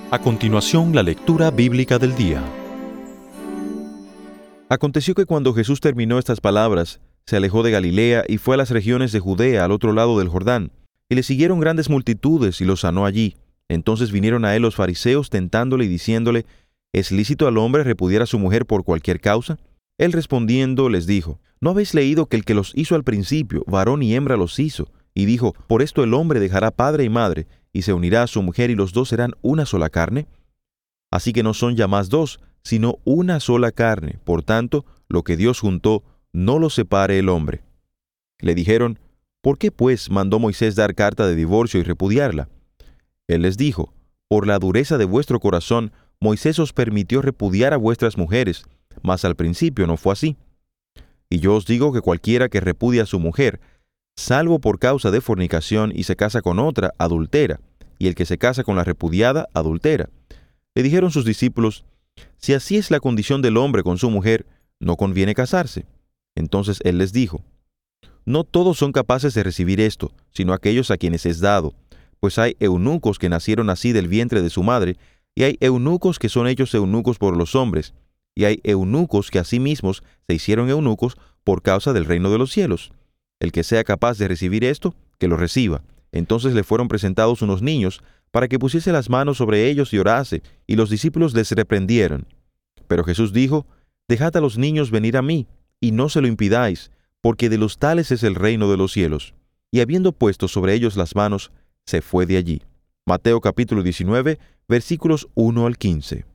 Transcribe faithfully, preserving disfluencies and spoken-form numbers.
A continuación, la lectura bíblica del día. Aconteció que cuando Jesús terminó estas palabras, se alejó de Galilea y fue a las regiones de Judea al otro lado del Jordán, y le siguieron grandes multitudes y los sanó allí. Entonces vinieron a él los fariseos tentándole y diciéndole: ¿Es lícito al hombre repudiar a su mujer por cualquier causa? Él respondiendo les dijo: ¿No habéis leído que el que los hizo al principio, varón y hembra los hizo? Y dijo: por esto el hombre dejará padre y madre, y se unirá a su mujer, y los dos serán una sola carne. Así que no son ya más dos, sino una sola carne. Por tanto, lo que Dios juntó, no lo separe el hombre. Le dijeron: ¿por qué pues mandó Moisés dar carta de divorcio y repudiarla? Él les dijo: por la dureza de vuestro corazón, Moisés os permitió repudiar a vuestras mujeres, mas al principio no fue así. Y yo os digo que cualquiera que repudia a su mujer, salvo por causa de fornicación, y se casa con otra, adultera, y el que se casa con la repudiada, adultera. Le dijeron sus discípulos: si así es la condición del hombre con su mujer, no conviene casarse. Entonces él les dijo: no todos son capaces de recibir esto, sino aquellos a quienes es dado, pues hay eunucos que nacieron así del vientre de su madre, y hay eunucos que son hechos eunucos por los hombres, y hay eunucos que asimismos se hicieron eunucos por causa del reino de los cielos. El que sea capaz de recibir esto, que lo reciba. Entonces le fueron presentados unos niños, para que pusiese las manos sobre ellos y orase, y los discípulos les reprendieron. Pero Jesús dijo: dejad a los niños venir a mí, y no se lo impidáis, porque de los tales es el reino de los cielos. Y habiendo puesto sobre ellos las manos, se fue de allí. Mateo capítulo diecinueve, versículos uno al quince.